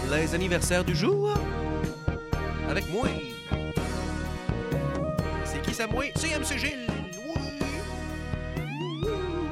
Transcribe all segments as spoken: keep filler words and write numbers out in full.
les anniversaires du jour avec moi. C'est qui ça, moi? C'est M C Gilles. Oui.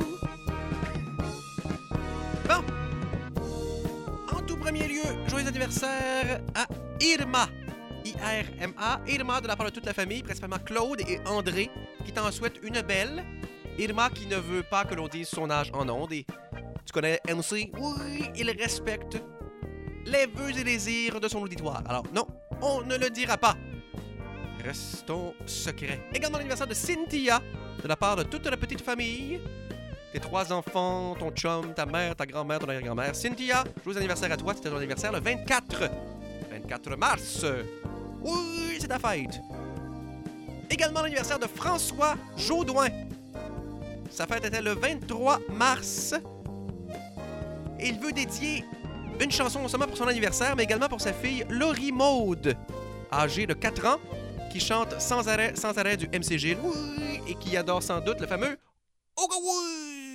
Bon. En tout premier lieu, joyeux anniversaire à Irma. I R M A. Irma de la part de toute la famille, principalement Claude et André, qui t'en souhaitent une belle. Irma qui ne veut pas que l'on dise son âge en ondes. Et tu connais M C? Oui, il respecte les vœux et désirs de son auditoire. Alors non, on ne le dira pas. Restons secrets. Également l'anniversaire de Cynthia, de la part de toute la petite famille. Tes trois enfants, ton chum, ta mère, ta grand-mère, ton arrière-grand-mère. Cynthia, joyeux anniversaire à toi. C'était ton anniversaire le vingt-quatre. vingt-quatre mars. Oui, c'est ta fête. Également l'anniversaire de François Jaudoin. Sa fête était le vingt-trois mars. Et il veut dédier une chanson non seulement pour son anniversaire, mais également pour sa fille Laurie Maude, âgée de quatre ans, qui chante sans arrêt, sans arrêt du M C Gilles, oui, et qui adore sans doute le fameux « Oh oui! »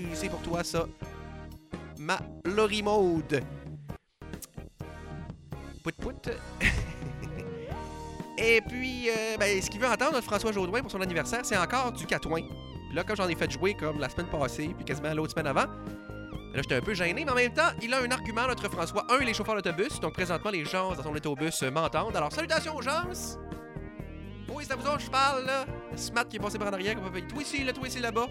C'est pour toi, ça, ma Laurie Maude. Pout pout. Et puis, euh, ben, ce qu'il veut entendre, notre François Jaudoin, pour son anniversaire, c'est encore du Catouin. Puis là, comme j'en ai fait jouer comme la semaine passée, puis quasiment l'autre semaine avant, là, j'étais un peu gêné, mais en même temps, il a un argument, notre François. Un, les chauffeurs d'autobus. Donc, présentement, les gens dans son autobus m'entendent. Alors, salutations aux gens. Oui, c'est à vous autres, je parle, là. Smat qui est passé par en arrière, comme toi ici, là, toi ici, là-bas.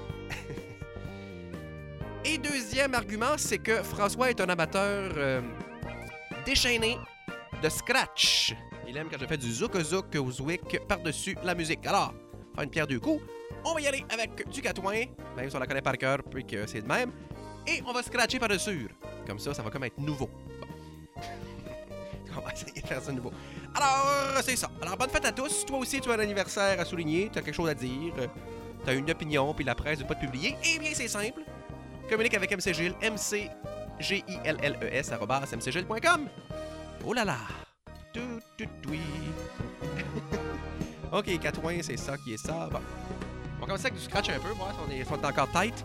Et deuxième argument, c'est que François est un amateur euh, déchaîné de scratch. Il aime quand je fais du zouk-zouk ou zouik par-dessus la musique. Alors, faire une pierre deux coups, on va y aller avec du Catouin, même si on la connaît par cœur, puis que c'est de même. Et on va scratcher par-dessus. Comme ça, ça va comme être nouveau. Bon. On va essayer de faire ça nouveau. Alors, c'est ça. Alors, bonne fête à tous. Toi aussi, tu as un anniversaire à souligner. Tu as quelque chose à dire. Tu as une opinion, puis la presse ne veut pas te publier. Eh bien, c'est simple. Communique avec M C Gilles. M C G I L L E S arobase m c gilles point com. Oh là là. Tout, tout, oui. OK, Catouin, c'est ça qui est ça. Bon. On va commencer avec du scratch un peu, voir si on est, si on est encore tight.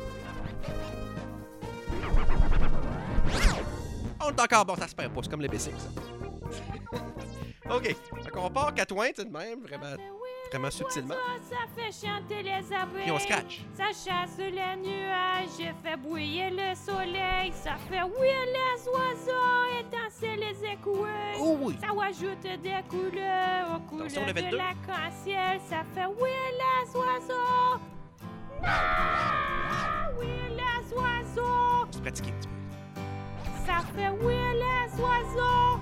On est encore bon, ça se perd pas, c'est comme les B six, ça. OK, donc on part Catouin, tu sais, de même, vraiment, vraiment subtilement. Ça fait chanter les abeilles. Puis on scratch. Ça chasse les nuages, fait bouillir le soleil. Ça fait ouïr les oiseaux et danser les écoueuils. Oh oui. Ça ajoute des couleurs aux couleurs Attention, le de vingt-deux. l'arc-en-ciel. Ça fait ouïr les oiseaux. Ouïr les oiseaux. Tu pratiques un petit peu. Ça fait ouïr les oiseaux.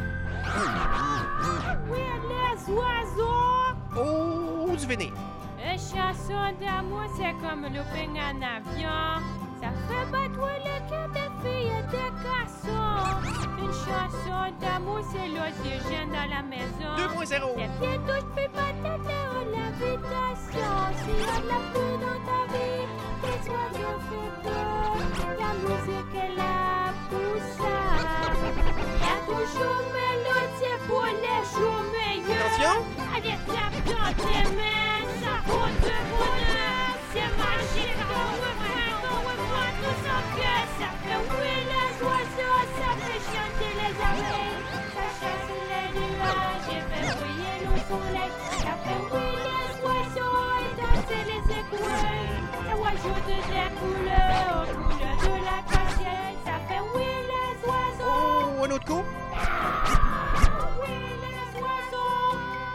Ouïr les oiseaux. Oh, du véné. Une chanson d'amour, c'est comme looping en avion. Ça fait battre le cœur des filles et des garçons. Une chanson d'amour, c'est l'oxygène dans la maison. deux point zéro. C'est bientôt, je peux pas t'atteindre l'invitation. S'il y a de la pluie dans ta vie, tes oiseaux fait peur. La musique est là pour ça. Il y a toujours mélodie pour les jours meilleurs. Attention. Allez, tape dans tes mains, ça compte de bonheur. C'est magique, ton refrain, ton refrain, tout son cœur. Ça fait ouïr les oiseaux, ça fait chanter les abeilles. Ça chasse les nuages et fait briller le soleil. Ça fait ouïr les oiseaux et danser les écoueuils. Ça ajoute des couleurs aux couleurs de la cassière. Ça fait ouïr les oiseaux. Oh, un autre coup. Ouïr les oiseaux.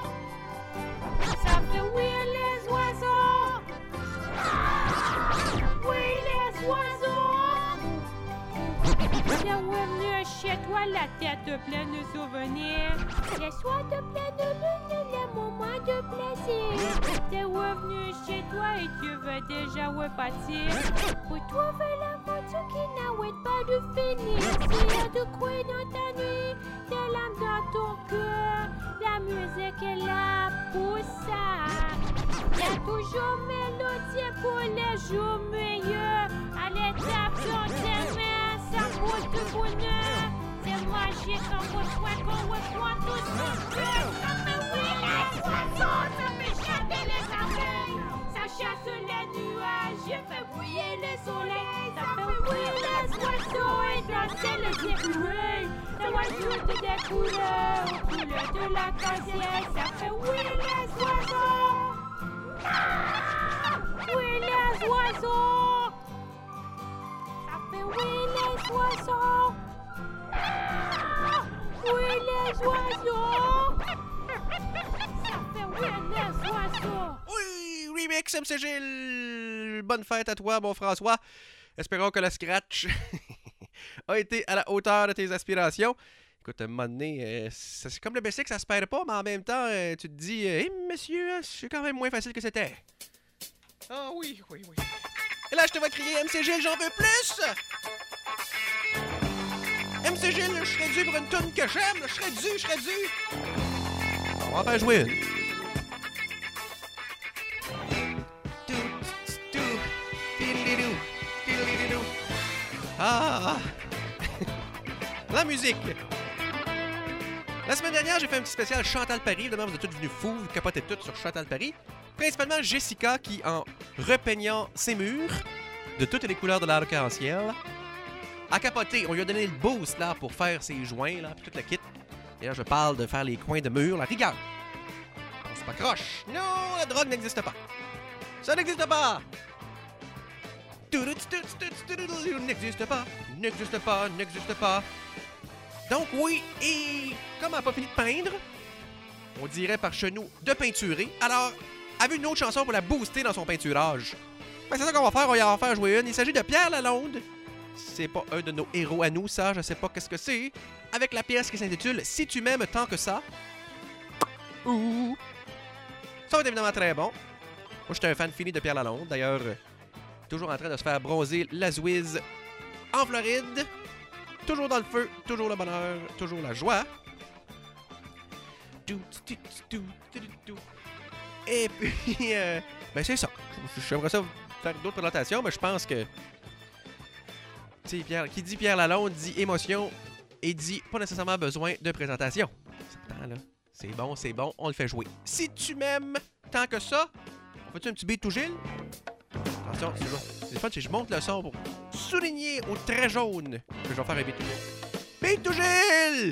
Ça fait ouïr les oiseaux. Ouïr les oiseaux. T'es revenu chez toi, la tête pleine de souvenirs. Les soirs de pleine lune et les moments de plaisir. T'es revenu chez toi et tu veux déjà repartir. Pour trouver l'aventure qui n'arrête pas de finir. S'il y a de quoi dans ta nuit, des larmes dans ton cœur. La musique est là pour ça. Il y a toujours mélodie pour les jours meilleurs. Allez, tape dans tes mains, ça roule de bonheur. C'est magique, on reçoit, qu'on reçoit tout son cœur. Ça fait oui les oiseaux, ça fait chanter les abeilles. Ça chasse les nuages, fait bouillir le soleil. Ça fait oui les oiseaux et danser les écoueuils. oiseaux de des couleurs, aux couleurs de l'arc-en-ciel, ça fait oui les oiseaux. Oui les oiseaux. Ça fait oui les oiseaux. Oui les oiseaux. Ça fait oui les oiseaux. Oui, remix M C Gilles. Bonne fête à toi, bon François. Espérons que le scratch a été à la hauteur de tes aspirations. Écoute, à un moment donné, euh, c'est comme le basic, ça se perd pas, mais en même temps, euh, tu te dis, hé hey, monsieur, c'est quand même moins facile que c'était. Ah oui, oui, oui. Et là, je te vois crier, M C Gilles, j'en veux plus! M C Gilles, je serais dû pour une toune que j'aime, je serais dû, je serais dû. On va en faire jouer une. Ah! La musique! La semaine dernière, j'ai fait un petit spécial Chantal Paris. Évidemment, vous êtes tous venus fous, vous capotez toutes sur Chantal Paris. Principalement Jessica qui, en repeignant ses murs de toutes les couleurs de l'arc-en-ciel, a capoté. On lui a donné le boost là pour faire ses joints, là, puis tout le kit. D'ailleurs, je parle de faire les coins de mur, la rigueur. On se pas croche. Non, la drogue n'existe pas. Ça n'existe pas! N'existe pas, n'existe pas, n'existe pas. Donc oui, et comme elle n'a pas fini de peindre, on dirait par chez nous de peinturer, alors elle veut une autre chanson pour la booster dans son peinturage. Ben, c'est ça qu'on va faire, on va en faire jouer une. Il s'agit de Pierre Lalonde. C'est pas un de nos héros à nous, ça, je sais pas qu'est-ce que c'est. Avec la pièce qui s'intitule « Si tu m'aimes tant que ça ». Ouh. Ça va être évidemment très bon. Moi, j'étais un fan fini de Pierre Lalonde, d'ailleurs... Toujours en train de se faire bronzer la Zouiz en Floride. Toujours dans le feu, toujours le bonheur, toujours la joie. Et puis, euh, ben c'est ça. J'aimerais ça faire d'autres présentations, mais je pense que... Tu sais, Pierre, qui dit Pierre Lalonde dit émotion et dit pas nécessairement besoin de présentation. Attends, là. C'est bon, c'est bon, on le fait jouer. Si tu m'aimes tant que ça, on fait-tu un petit beat tout Gilles? Attention, c'est le fun, si je monte le son pour souligner au trait jaune que je vais faire un beat. Beat to Gilles!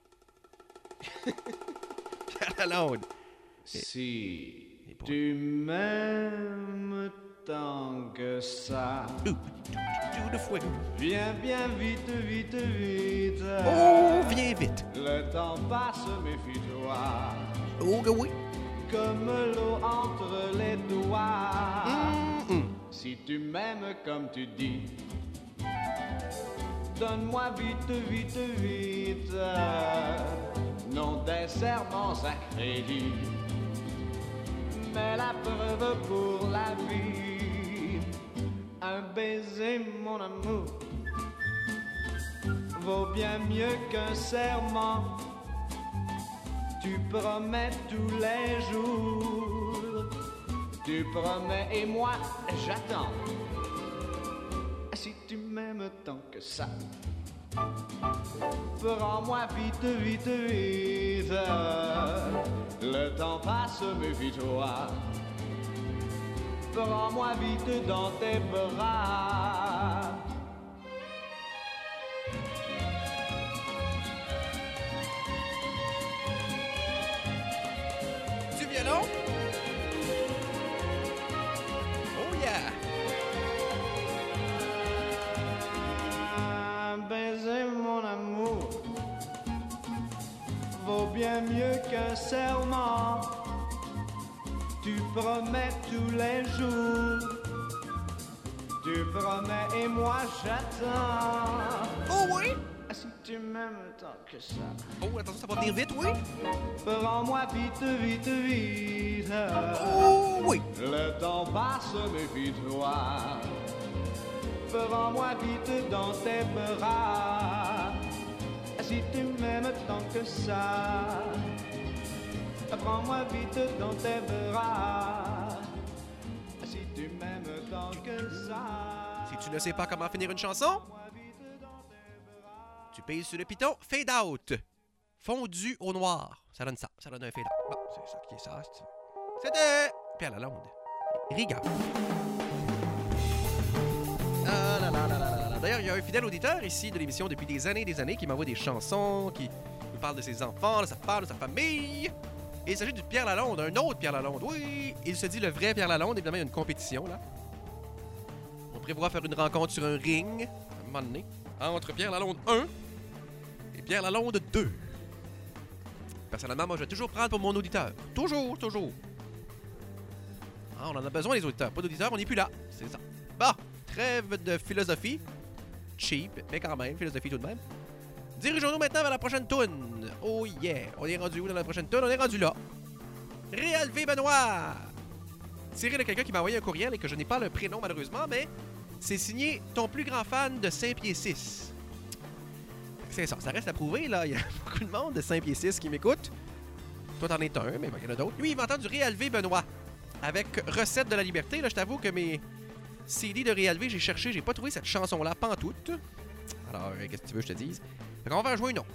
Pierre Lalonde. Si tu m'aimes tant que ça, de fouet. Viens bien vite, vite, vite. Oh, viens vite. Le temps passe, méfie-toi. Oh, que oui. Comme l'eau entre les doigts. Mm-mm. Si tu m'aimes comme tu dis, donne-moi vite, vite, vite. Non des serments à crédit, mais la preuve pour la vie. Un baiser, mon amour, vaut bien mieux qu'un serment. Tu promets tous les jours, tu promets et moi j'attends. Si tu m'aimes tant que ça, prends-moi vite, vite, vite. Le temps passe, méfie-toi. Prends-moi vite dans tes bras. Du violon? Oh yeah! Un baiser, mon amour, vaut bien mieux qu'un serment. Tu promets tous les jours, tu promets et moi j'attends. Oh oui! Si tu m'aimes tant que ça, Oh, attention, ça va venir vite, oui? prends-moi vite, vite, vite. Oh oui! Le temps passe, méfie-toi. Prends-moi vite dans tes bras. Si tu m'aimes tant que ça, prends-moi vite dans tes bras. Si tu m'aimes tant que ça. Si tu ne sais pas comment finir une chanson, tu payes sur le piton, fade out. Fondu au noir. Ça donne ça. Ça donne un fade out. Bon, c'est ça qui est ça. C'était Pierre Lalonde. Rigueur. Ah là là là là là là. D'ailleurs, D'ailleurs, il y a un fidèle auditeur ici de l'émission depuis des années et des années qui m'envoie des chansons, qui nous parle de ses enfants, de sa femme, de sa famille. Et il s'agit du Pierre Lalonde, un autre Pierre Lalonde. Oui, il se dit le vrai Pierre Lalonde. Évidemment, il y a une compétition, là. On prévoit faire une rencontre sur un ring, à un moment donné, entre Pierre Lalonde un et Pierre Lalonde deux. Personnellement, moi, je vais toujours prendre pour mon auditeur. Toujours, toujours. Ah, on en a besoin, les auditeurs. Pas d'auditeurs, on n'est plus là. C'est ça. Bon, trêve de philosophie. Cheap, mais quand même, philosophie tout de même. Dirigeons-nous maintenant vers la prochaine toune. Oh yeah! On est rendu où dans la prochaine toune? On est rendu là. Réal V. Benoît! Tiré de quelqu'un qui m'a envoyé un courriel et que je n'ai pas le prénom malheureusement, mais c'est signé ton plus grand fan de cinq pieds six. C'est ça, ça reste à prouver, là. Il y a beaucoup de monde de cinq pieds six qui m'écoute. Toi, t'en es un, mais il y en a d'autres. Lui, il m'entend du Réal V. Benoît. Avec Recette de la liberté, là, je t'avoue que mes C D de Réal V, j'ai cherché, j'ai pas trouvé cette chanson-là, pantoute. Alors, euh, qu'est-ce que tu veux que je te dise? Fait qu'on va en jouer une autre.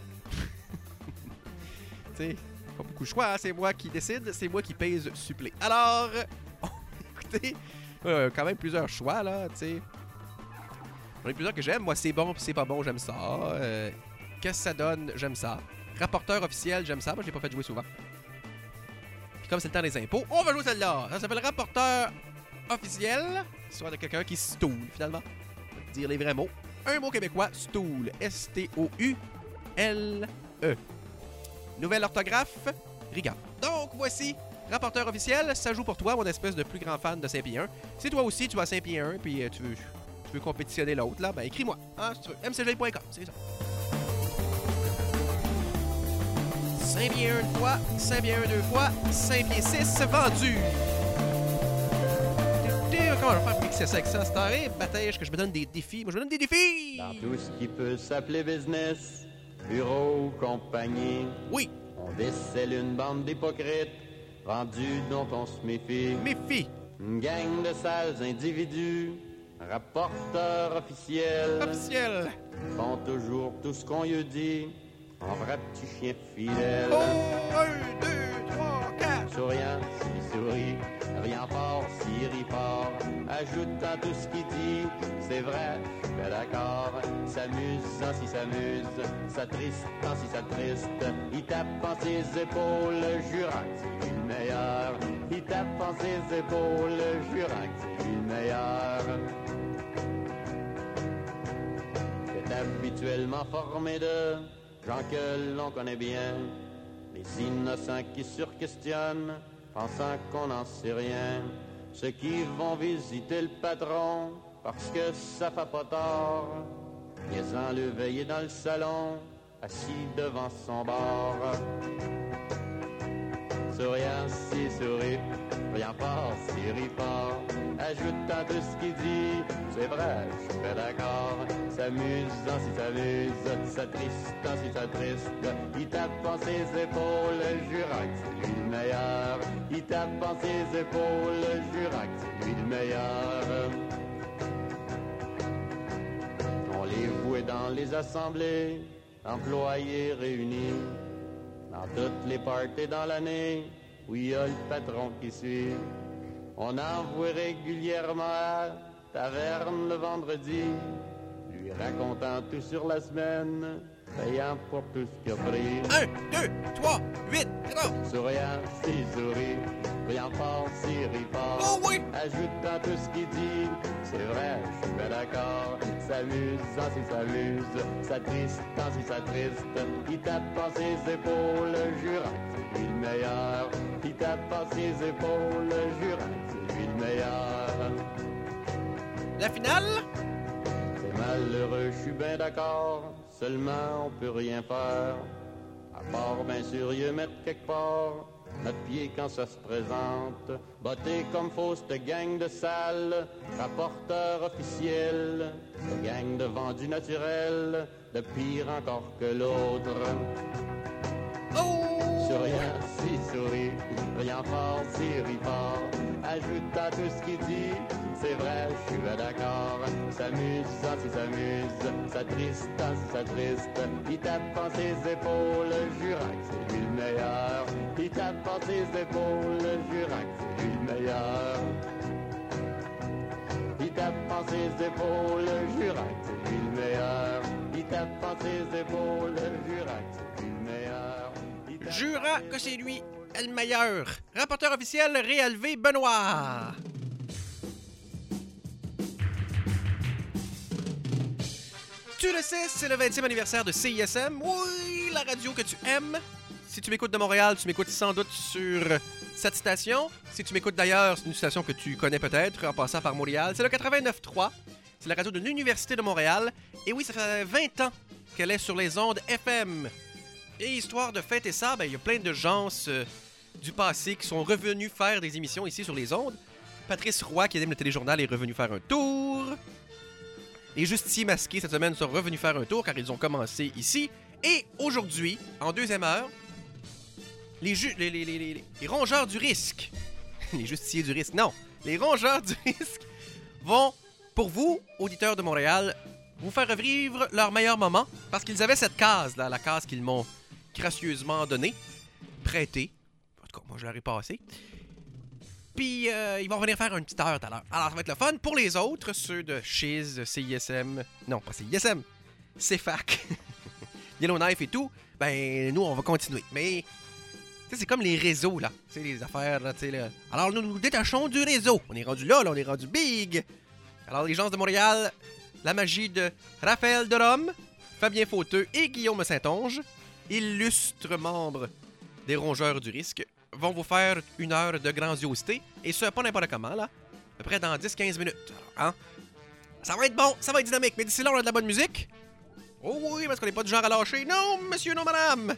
Tu sais, pas beaucoup de choix, hein? C'est moi qui décide, c'est moi qui pèse supplé. Alors, écoutez, euh, quand même plusieurs choix, là, tu sais. J'en ai plusieurs que j'aime. Moi, c'est bon puis c'est pas bon, j'aime ça. Euh, Qu'est-ce que ça donne? J'aime ça. Rapporteur officiel, j'aime ça. Moi, je l'ai pas fait jouer souvent. Puis comme c'est le temps des impôts, on va jouer celle-là. Ça s'appelle Rapporteur officiel. Histoire de quelqu'un qui stoule, finalement. Je vais te dire les vrais mots. Un mot québécois, stoule. S T O U L E. Nouvelle orthographe, Riga. Donc, voici, rapporteur officiel. Ça joue pour toi, mon espèce de plus grand fan de cinq pieds un. Si toi aussi, tu vas à cinq pieds un, puis euh, tu veux, tu veux compétitionner l'autre, là, ben écris-moi. Hein, si tu veux. m c g point com, c'est ça. cinq pieds un une fois, cinq pieds un deux fois, cinq pieds six vendu. Comment je vais faire mixer ça avec ça? C'est un baptêge que je me donne des défis. Moi, je me donne des défis! Dans tout ce qui peut s'appeler business, bureau, compagnie. Oui. On décèle une bande d'hypocrites, rendus dont on se méfie. Méfie. Une gang de sales individus, rapporteurs officiels. Officiel. Font toujours tout ce qu'on lui dit, en vrai petit chien fidèle. Oh, un, deux, trois, quatre. Souriant, s'il sourit, rien fort, s'il rit fort. Ajoutant tout ce qu'il dit, c'est vrai, je suis pas d'accord. S'amusant s'il s'amuse, s'attristant si s'attriste. Il tape en ses épaules, jurant que c'est lui le meilleur. Il tape en ses épaules, jurant que c'est lui le meilleur. C'est habituellement formé de gens que l'on connaît bien. Les innocents qui surquestionnent, pensant qu'on n'en sait rien. Ceux qui vont visiter le patron, parce que ça fait pas tort. Niaisant le veiller dans le salon, assis devant son bar. Souriant s'il sourit, riant fort s'il rit fort. Ajoutant tout ce qu'il dit, c'est vrai, je suis pas d'accord. S'amusant s'il s'amuse, s'attristant s'il s'attriste. Il tape en ses épaules, jurant que c'est lui le meilleur. Il tape en ses épaules, jurant que c'est lui le meilleur. On les vouait dans les assemblées, employés réunis. Dans toutes les parties dans l'année, où il y a le patron qui suit. On envoie régulièrement à taverne le vendredi, lui racontant tout sur la semaine, payant pour tout ce qu'il a pris. Un, deux, trois, huit, quatorze. Souriant s'il sourit, riant fort s'il rit fort. Oh oui! Ajoutant tout ce qu'il dit, c'est vrai, je suis pas d'accord. S'amusant s'il s'amuse, s'attristant s'il s'attriste. Il tape en ses épaules, jurant que c'est lui le meilleur. Il tape en ses épaules, jurant que c'est lui le meilleur. La finale? C'est malheureux, je suis bien d'accord. Seulement, on peut rien faire. À part, bien sûr, y mettre quelque part notre pied quand ça se présente. Botté comme faut, cette gang de sales, rapporteur officiel, cette gang de vendus naturels, de pire encore que l'autre. Oh! Souriant s'il sourit, riant fort s'il rit fort, ajoutant tout ce qu'il dit, c'est vrai, je suis bien d'accord. S'amusant s'il s'amuse, s'attristant s'il s'attriste. Il tape en ses épaules, jurant que c'est lui le meilleur. Il tape en ses épaules, jurant que c'est lui le meilleur. Il tape en ses épaules, jurant que c'est lui le quatre par ses épaules, jura que c'est lui le meilleur. Jura que c'est lui le meilleur. Rapporteur officiel, Réal V. Benoît. Tu le sais, c'est le vingtième anniversaire de C I S M. Oui, la radio que tu aimes. Si tu m'écoutes de Montréal, tu m'écoutes sans doute sur cette station. Si tu m'écoutes d'ailleurs, c'est une station que tu connais peut-être en passant par Montréal. C'est le quatre-vingt-neuf trois. C'est la radio de l'Université de Montréal. Et oui, ça fait vingt ans qu'elle est sur les ondes F M. Et histoire de fêter ça, ben, il y a plein de gens euh, du passé qui sont revenus faire des émissions ici sur les ondes. Patrice Roy, qui anime le téléjournal, est revenu faire un tour. Les Justiciers masqués, cette semaine, sont revenus faire un tour car ils ont commencé ici. Et aujourd'hui, en deuxième heure, les, ju- les, les, les, les, les rongeurs du risque, les Justiciers du risque, non, les rongeurs du risque vont, pour vous, auditeurs de Montréal, vous faire revivre leur meilleur moment parce qu'ils avaient cette case, là, la case qu'ils m'ont gracieusement donnée, prêtée. En tout cas, moi, je leur ai passé. Puis, euh, ils vont venir faire une petite heure tout à l'heure. Alors, ça va être le fun. Pour les autres, ceux de Chiz, C I S M, non, pas C I S M, C F A C, Yellowknife et tout, ben, nous, on va continuer. Mais, tu sais, c'est comme les réseaux, là. Tu sais, les affaires, là, tu sais, là. Alors, nous nous détachons du réseau. On est rendu là, là, on est rendu big. Alors, les gens de Montréal, la magie de Raphaël de Rome, Fabien Fauteux et Guillaume Saint-Onge, illustres membres des Rongeurs du Risque, vont vous faire une heure de grandiosité. Et ce, pas n'importe comment, là. À peu près dans dix à quinze minutes. Alors, hein? Ça va être bon, ça va être dynamique. Mais d'ici là, on a de la bonne musique. Oh oui, parce qu'on n'est pas du genre à lâcher. Non, monsieur, non, madame.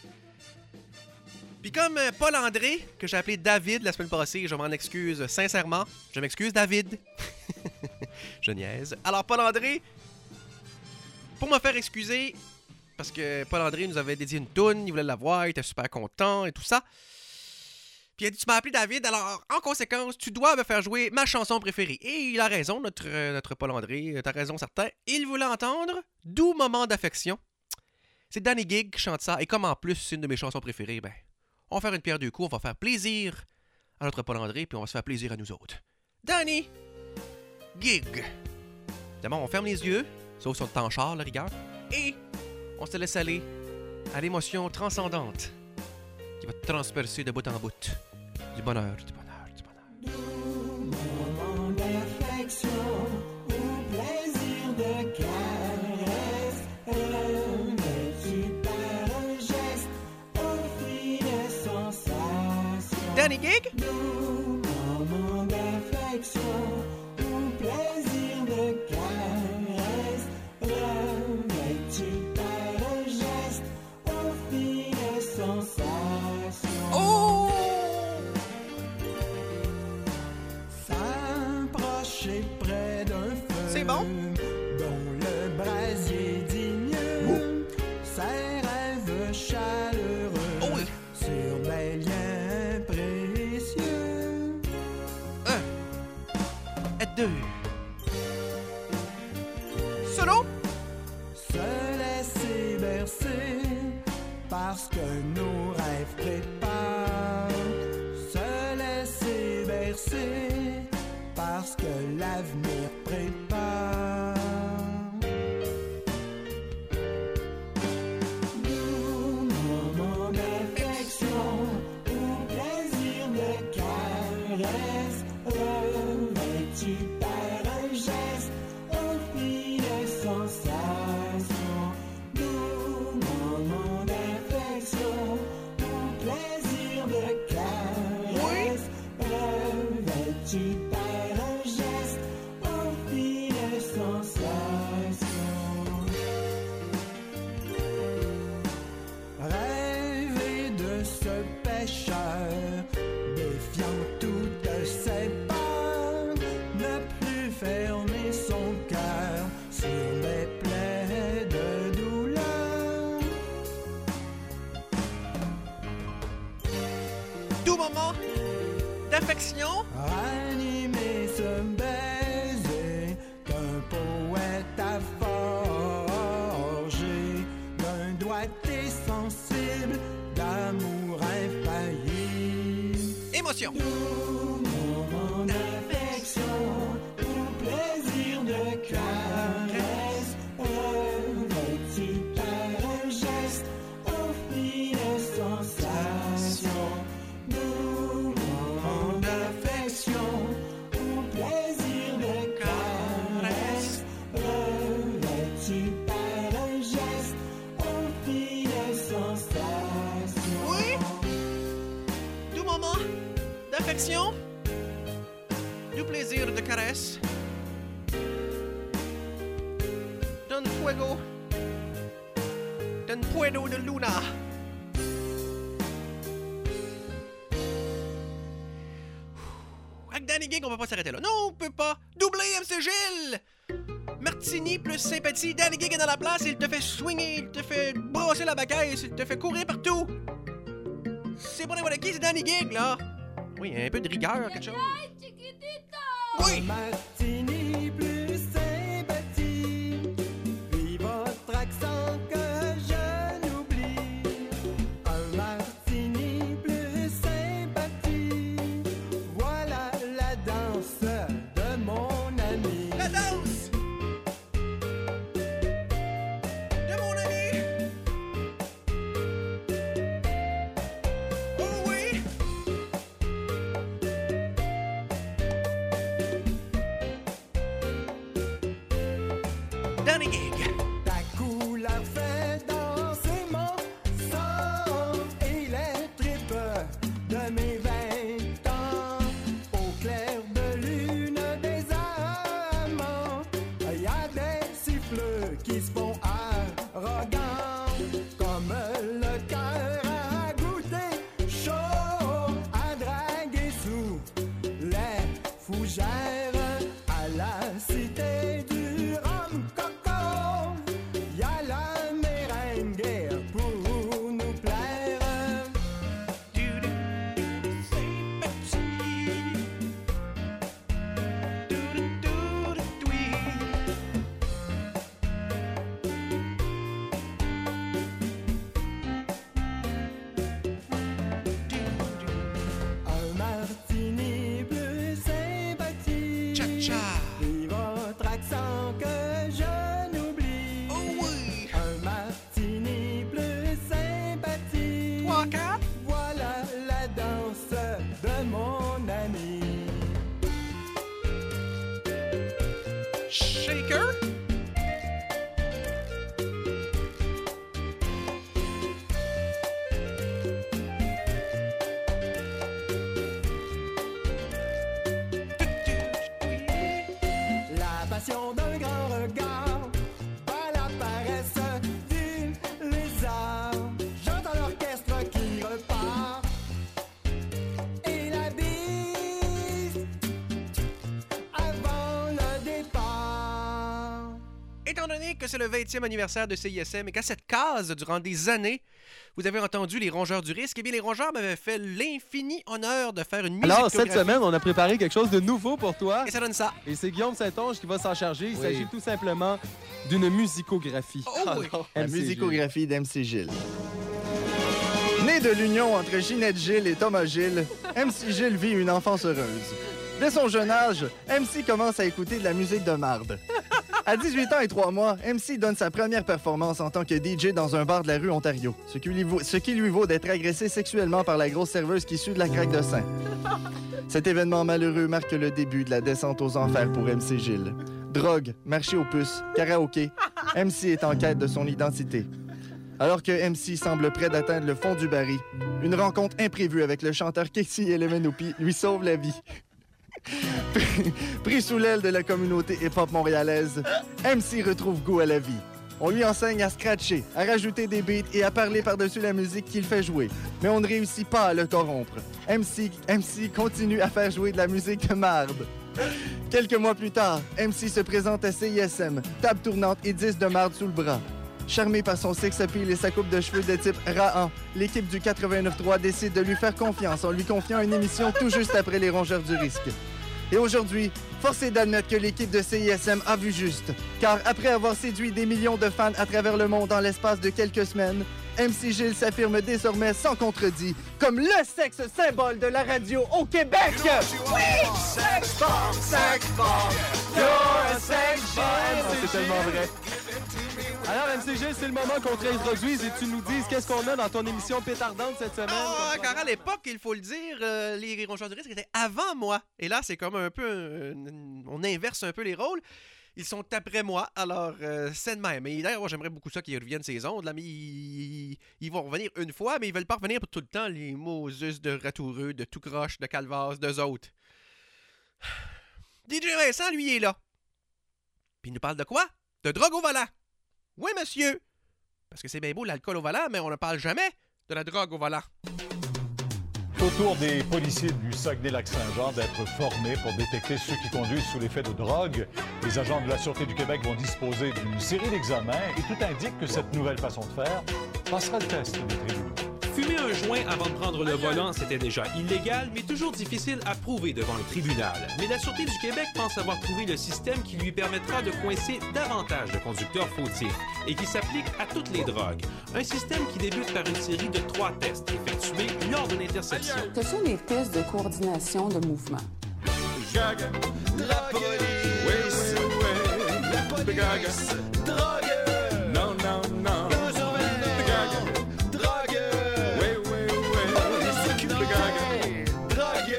Puis comme euh, Paul André, que j'ai appelé David la semaine passée, je m'en excuse sincèrement. Je m'excuse, David. Je niaise. Alors, Paul André, pour me faire excuser, parce que Paul André nous avait dédié une toune, il voulait la voir, il était super content et tout ça. Puis il a dit, tu m'as appelé David, alors en conséquence, tu dois me faire jouer ma chanson préférée. Et il a raison, notre, euh, notre Paul André, t'as raison certain. Il voulait entendre Doux moment d'affection. C'est Danny Gig qui chante ça, et comme en plus c'est une de mes chansons préférées, ben, on va faire une pierre deux coups, on va faire plaisir à notre Paul André, puis on va se faire plaisir à nous autres. Danny Gig. Évidemment, on ferme les yeux, sauf sur le temps char, la rigueur, et on se laisse aller à l'émotion transcendante qui va te transpercer de bout en bout. Du bonheur, du bonheur, du bonheur. Moment d'affection, au plaisir de caresse, revêtu par un geste, offrit de sensation. Danny Gig? Moment d'affection, au plaisir de caresse, revêtu par un geste, offrit de sensation. Oh! S'approcher près d'un feu, C'est bon? dont le brasier digne, ses rêves chaleureux, Oh oui! sur des liens précieux. Un, et deux. Solo? Se laisser bercer, parce que nos rêves préparent. Se laisser bercer, parce que l'avenir prépare. Doux moment d'affection, au plaisir de caresse, revêtu par un geste, offrit de sensation. Doux moment d'affection, au plaisir de caresse, revêtu par un geste, offrit de sensation. Rêver de ce pécheur, défiant toutes ses peurs, ne plus fermer son cœur sur des plaies de douleur. Doux moment d'affection. Ranimer ce baiser qu'un poète a forgé, d'un doigté sensible d'amour infaillible. Émotion. Doux moment d'affection, au plaisir de caresse, revêtu d'action, du plaisir de caresse. Don fuego, don puedo de luna. Avec Danny Gig, on va pas s'arrêter là. Non, on peut pas. Doubler M C Gilles. Martini plus sympathie. Danny Gig est dans la place, il te fait swinger, il te fait brosser la bacaisse, il te fait courir partout. C'est pas n'importe qui, c'est Danny Gig, là. Oui, un peu de rigueur, quelque chose. Oui! Martini plus sympathie, puis votre accent que je n'oublie. Un martini plus sympathie, voilà la danse de mon ami. La danse de mon ami. Oh oui! Danny Gig. Ta couleur fait danser mon sang et les tripes de mes vingt ans. Au clair de lune des amants, il y a des siffleux qui se font arrogants, comme le cœur à goûter chaud, à draguer sous les fougères à la cité du rhum coco. Y a la merengue pour nous plaire. Du, du, du, sympathie. Du, du, du, du, oui. Du, du, Un martini plus sympathie. cha-cha. Et votre accent que je n'oublie. Oh oui! Un martini plus sympathie. Trois, quatre. Voilà la danse de mon ami. Shaker. La passion d'un grand regard, pas la paresse du lézard. J'entends l'orchestre qui repart et la bise avant le départ. Étant donné que c'est le vingtième anniversaire de C I S M et qu'à cette case, durant des années, vous avez entendu les Rongeurs du Risque, eh bien, les Rongeurs m'avaient fait l'infini honneur de faire une Alors, cette musicographie. semaine, on a préparé quelque chose de nouveau pour toi. Et ça donne ça. Et c'est Guillaume Saint-Onge qui va s'en charger. Il Oui. s'agit tout simplement d'une musicographie. Oh oui. Alors, La M C Gilles. musicographie d'M C Gilles. Né de l'union entre Ginette Gilles et Thomas Gilles, M C Gilles vit une enfance heureuse. Dès son jeune âge, M C commence à écouter de la musique de marde. À dix-huit ans et trois mois, M C donne sa première performance en tant que D J dans un bar de la rue Ontario, ce qui lui vaut, ce qui lui vaut d'être agressé sexuellement par la grosse serveuse qui sue de la craque de sein. Cet événement malheureux marque le début de la descente aux enfers pour M C Gilles. Drogue, marché aux puces, karaoké, M C est en quête de son identité. Alors que M C semble prêt d'atteindre le fond du baril, une rencontre imprévue avec le chanteur Kexi Elemenopi lui sauve la vie. Pris sous l'aile de la communauté hip-hop montréalaise, M C retrouve goût à la vie. On lui enseigne à scratcher, à rajouter des beats et à parler par-dessus la musique qu'il fait jouer. Mais on ne réussit pas à le corrompre. M C, M C continue à faire jouer de la musique de marde. Quelques mois plus tard, M C se présente à C I S M, table tournante et disque de marde sous le bras. Charmé par son sex appeal et sa coupe de cheveux de type Rahan, l'équipe du quatre-vingt-neuf trois décide de lui faire confiance en lui confiant une émission tout juste après les Rongeurs du Risque. Et aujourd'hui, force est d'admettre que l'équipe de C I S M a vu juste. Car après avoir séduit des millions de fans à travers le monde en l'espace de quelques semaines, M C Gilles s'affirme désormais sans contredit comme le sexe symbole de la radio au Québec. Oui! Sex bomb, sex bomb, you're a sex Ah, bomb. c'est tellement vrai. Alors, M C Gilles, c'est le moment qu'on te réintroduise et tu nous dises qu'est-ce qu'on a dans ton émission pétardante cette semaine. Ah, comme ça. car à l'époque, il faut le dire, euh, les Rongeurs du Risque étaient avant moi. Et là, c'est comme un peu... euh, on inverse un peu les rôles. Ils sont après moi, alors euh, c'est de même. Et d'ailleurs, moi, j'aimerais beaucoup ça qu'ils reviennent ces ondes, là, mais ils, ils vont revenir une fois, mais ils veulent pas revenir pour tout le temps, les Moses de Ratoureux, de tout croche, de Calvas, d'eux autres. D J Vincent, lui, il est là. Puis il nous parle de quoi? De drogue au volant. Oui, monsieur. Parce que c'est bien beau l'alcool au volant, mais on ne parle jamais de la drogue au volant. C'est au tour des policiers du Saguenay-Lac-Saint-Jean d'être formés pour détecter ceux qui conduisent sous l'effet de drogue. Les agents de la Sûreté du Québec vont disposer d'une série d'examens et tout indique que cette nouvelle façon de faire passera le test des tribunaux. Fumer un joint avant de prendre le volant, c'était déjà illégal, mais toujours difficile à prouver devant un tribunal. Mais la Sûreté du Québec pense avoir trouvé le système qui lui permettra de coincer davantage de conducteurs fautifs et qui s'applique à toutes les drogues. Un système qui débute par une série de trois tests effectués lors d'une interception. Ce sont les tests de coordination de mouvement. Gaga, la police, oui, oui, oui, la police, Gaga, drogue, non, non, non, Gaga, drogue, oui, oui, oui, les sécurités, drogue,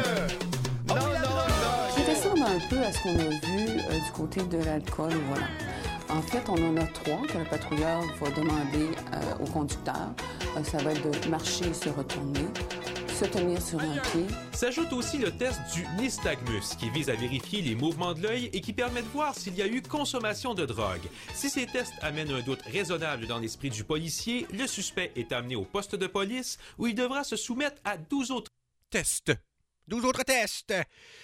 non, non, non. Qui ressemble un peu à ce qu'on a vu euh, du côté de l'alcool au volant. En fait, on en a trois que le patrouilleur va demander euh, au conducteur. Euh, ça va être de marcher et se retourner, se tenir sur un pied. S'ajoute aussi le test du nystagmus, qui vise à vérifier les mouvements de l'œil et qui permet de voir s'il y a eu consommation de drogue. Si ces tests amènent un doute raisonnable dans l'esprit du policier, le suspect est amené au poste de police où il devra se soumettre à douze autres tests. douze autres tests.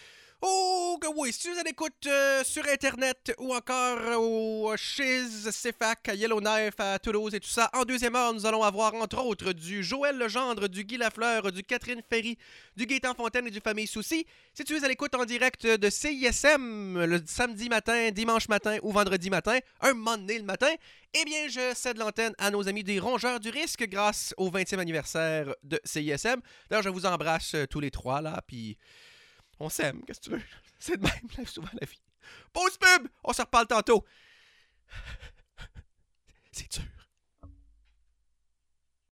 Oh, que oui, si vous allez écouter euh, sur Internet ou encore au Chiz, C F A C, à Yellowknife, à Toulouse et tout ça, en deuxième heure, nous allons avoir entre autres du Joël Legendre, du Guy Lafleur, du Catherine Ferry, du Gaétan Fontaine et du Famille Souci. Si tu es à l'écoute en direct de C I S M le samedi matin, dimanche matin ou vendredi matin, un moment donné le matin, eh bien, je cède l'antenne à nos amis des Rongeurs du Risque grâce au vingtième anniversaire de C I S M. D'ailleurs, je vous embrasse euh, tous les trois, là, puis... On s'aime, qu'est-ce que tu veux? C'est de même, là, souvent, la vie. Pause pub! On se reparle tantôt. C'est dur.